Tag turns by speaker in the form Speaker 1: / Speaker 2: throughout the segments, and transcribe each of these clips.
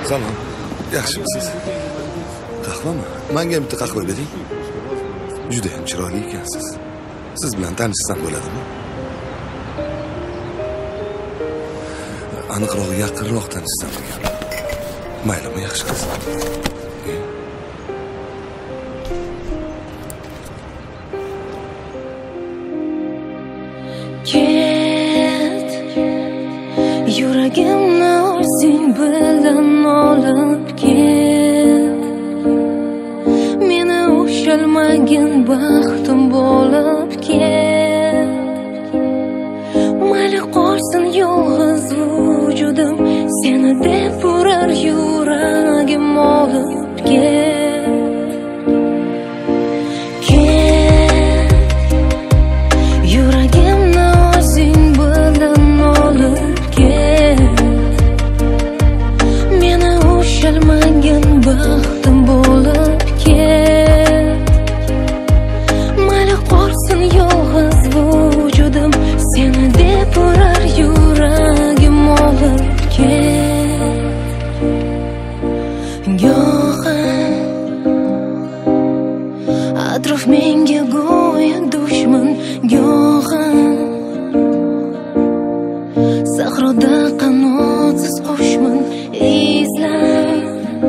Speaker 1: Salom. Yaxshimisiz? Qahvami? Menga bitta qahva bering. Juda ham chiroyli ekansiz. Siz bilan tanishsam bo'ladimi? Aniqroq, yaqinroq tanishsam ekan. Maylimi, yaxshi qiz.
Speaker 2: Ket, yuragimni o'zing bilan olib ket. Meni ushalmagan baxtim bo'lib ket. Mayli qolsin yolg'iz vujudim, seni deb urar yuragim olib ket. Yuragimni o'zing bilan olib ket. Meni ushalmagan baxtim bo'lib ket. Mayli qolsin yolg'iz vujudim, seni deb urar yuragim olib ket. Go'yo atrof menga go'yo dushman, go'yo sahroda qanotsiz qushman, izlab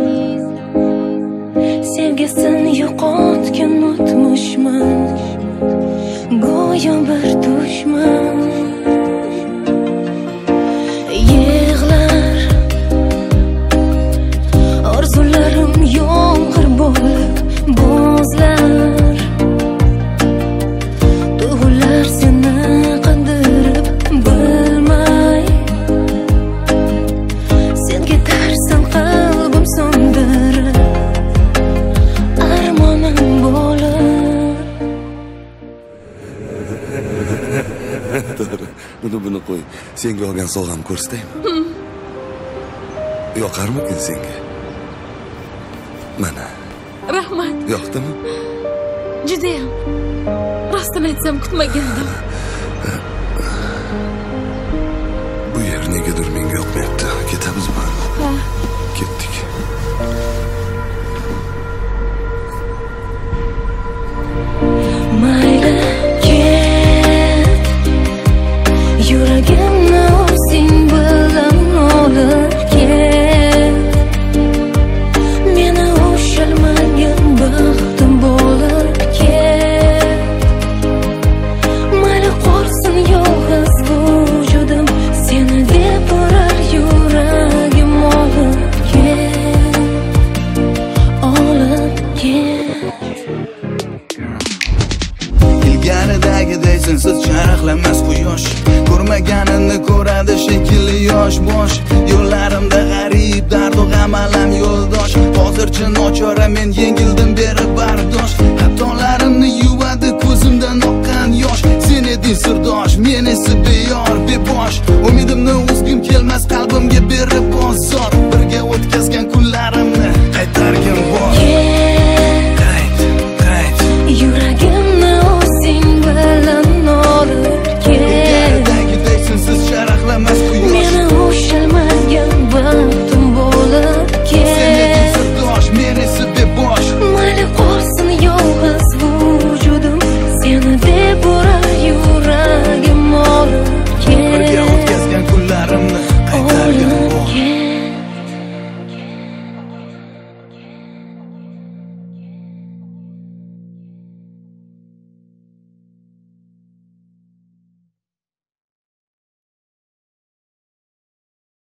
Speaker 2: sevgisini yo'qotgan o'tmishman, go'yo bir dushman. Yig'lar orzularim yomg'ir bo'lib bo'zlar, tuyg'ular seni qandirib bilmay, sen ketarsan qalbim so'ndirib, armonim bo'lib.
Speaker 1: To'g'ri, buni qo'y. Senga olgan sovg'am ko'rsataymi? Yoqarmikin senga? Mana.
Speaker 2: Rahmat.
Speaker 1: Yoqdimi?
Speaker 2: Judayam. Rostini aytsam kutmagandim.
Speaker 1: Bu yer negadir menga yoqmayapti. Ketamizmi?
Speaker 2: Ha.
Speaker 1: Ketdik.
Speaker 2: Mayli ket, yuragimni o'zing bilan olib ket. Meni ushalmagan baxtim bo'lib ket. Mayli qolsin yolg'iz vujudim, seni deb urar yuragim olib ket. Olib ket.
Speaker 3: Ilgarigidek sensiz charaqlamas quyosh, ko'rmaganini ko'radi shekilli yosh bosh. Yo'llarimda g'arib dardu g'am alam yo'ldosh, hozircha nochora men yengil